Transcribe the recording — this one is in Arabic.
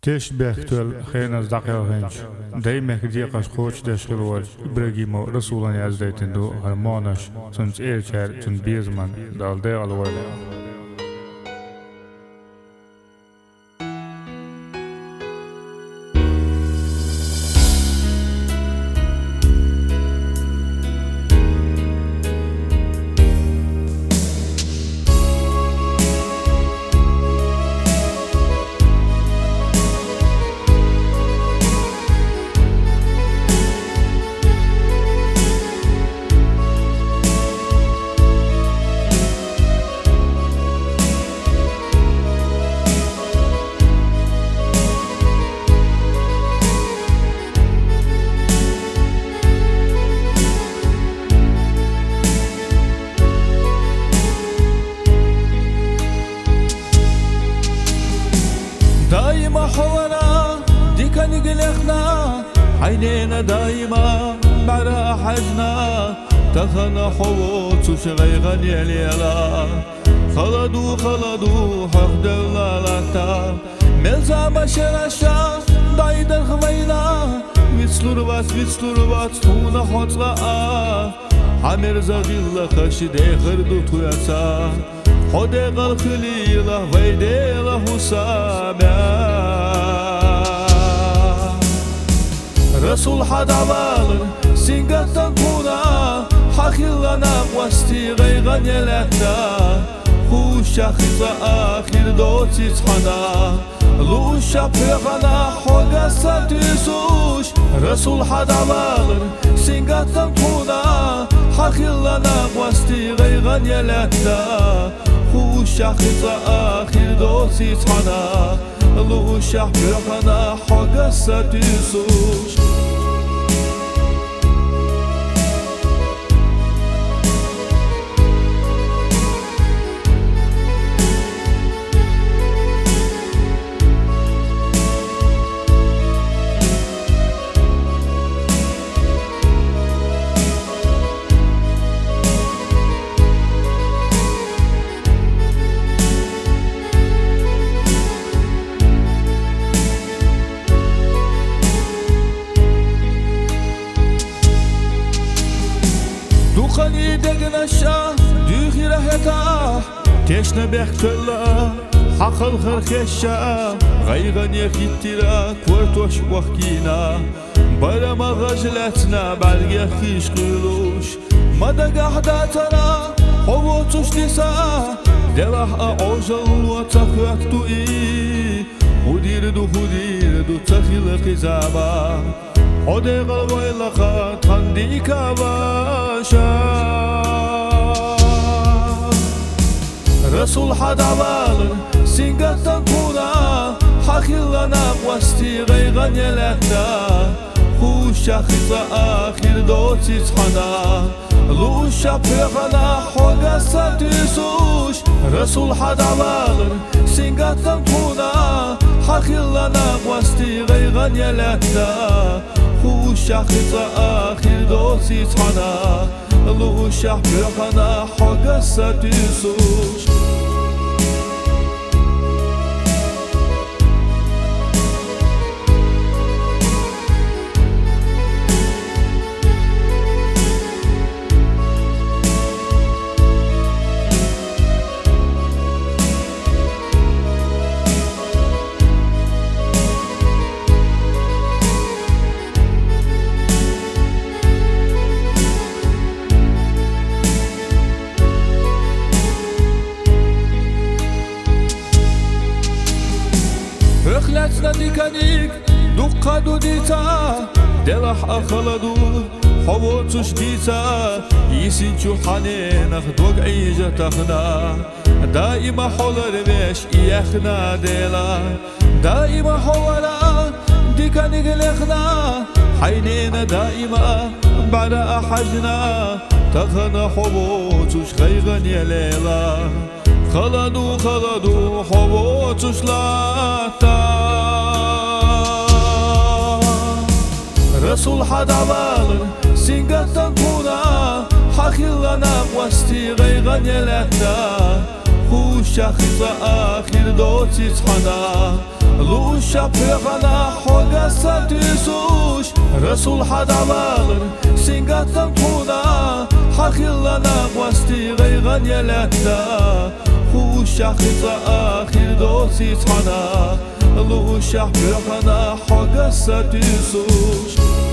تيش بيختل خينا زدقيا غنش دايما كدي قاش خوش داش غلوج إبراهيم رسولا يزديتن دو هرمانش سنس إيرشار تن بيزمان دال دي الوالي دايما حورا ديكا نقلقنا عينينا دايما برا حجنا تخنا حوت وشغيغن يليلا خلدو حق دلالتا ملزام شرشا دايدن خمينا ويتسلور تونا حطلا حمر زغيلا خشي ديخردو تويسا خديغ الخليلة ويديله حسابا رسول حدوال سنگتن كونا حخيلنا قوستي غيغن يلكتا خوشا خيزا آخر دوتي تحنا لوشا بيغنا حوغا ساتيسوش رسول حدوال سنگتن كونا حخيلنا قوستي غيغن يلكتا خوشا خيزا آخر دوتي تحنا لوشا بيغنا حوغا ساتيسوش دخلي دقنشا دوخي رهتا تشنا بيختلا حق الخرخشا غيغن يخيتلا كورتوش وحكينا بلا ما غجلتنا بعد يخيش قلوش مدى قحداتنا حووتوش نسا دلح أعوجل وتخرقتو هديردو تخيل قزابا خديغ الويلخا تنديكا باشا رسول حدوال سنگتن كونا حخيلنا قوستي غيغن يلكتا خوشا خيزا آخر دوتي تحنا لوشا بيغنا حوغا ساتيسوش رسول حدوال سنگتن كونا حخيلنا قوستي غيغن يلكتا خوشا خيزا آخر دوتي تحنا لوشا بيغنا حوغا ساتيسوش أخلتنا ديكانيك دقا دوديتا دلح أخلدو حووتوش ديتا يسنشو حنينخ دوق عيجة تخنا دائما حولر بيش إيخنا ديلا دائما حولا ديكانيك لخنا حينينا دائما بعد أحجنا تخنا حووتوش غيغن يليلا خلدو حووتوش لاتا رسول حدوال سنگتن كونا حخيلنا قوستي غيغن يلكتا خوشا خيزا آخر دوتي تحنا لوشا بيغانا حوغا ساتيسوش رسول حدا بالر سنغاتن تونا حخيلنا قواستي غيغان يلاتا خوشا خيزا آخر دوتي تحنا لوشا بيغانا حوغا ساتيسوش